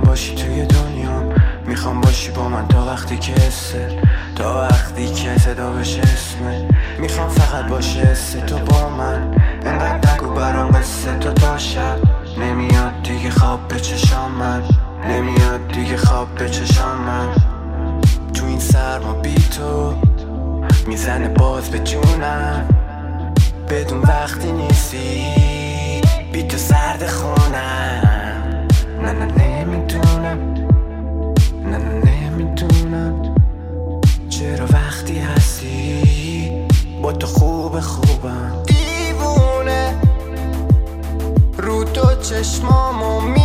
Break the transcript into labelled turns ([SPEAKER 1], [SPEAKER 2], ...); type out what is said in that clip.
[SPEAKER 1] باشی توی دنیا، میخوام باشی با من تا وقتی که تا وقتی که صدا بشه اسمه. میخوام فقط باشه حس تو با من، انقدر نگو برام قصه تو تا شب. نمیاد دیگه خواب به چشام من، نمیاد دیگه خواب به چشام من. تو این سرما بی تو میزنه باز به جونم، بدون وقتی نیستی بی تو سرد خونم. نه نه نمیدونم، نه نه نمیدونم چرا وقتی هستی با تو خوبم. دیوونه رو تو چشمامو